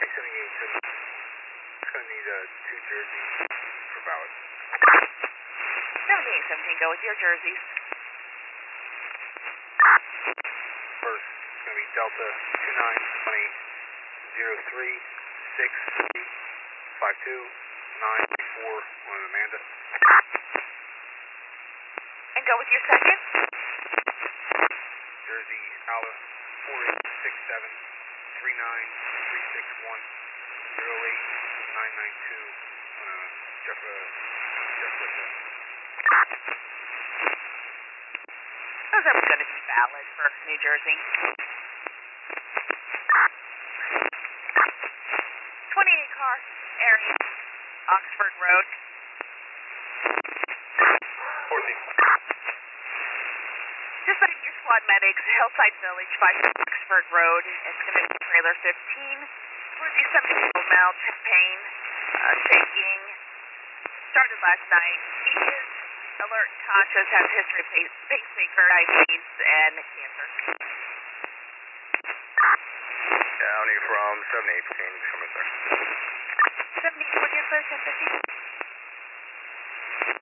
It's going to need 2 jerseys for ballot. 7817, go with your jerseys. First, it's going to be Delta 2920-652-934 on Amanda. And go with your second. Jersey Ala 4867-39361-08992 on Jeff Lister. Those are going to be valid for New Jersey. 28 car area, Oxford Road. 14. Just like your squad medics, Hillside Village, 5 Oxford Road. It's going to be trailer 15. For the 70-year-old male, chest pain, shaking. Started last night. He is alert and conscious, has a history of pacemaker, diabetes, and cancer. County from 7815, coming, sir. 78, what's your first and 50?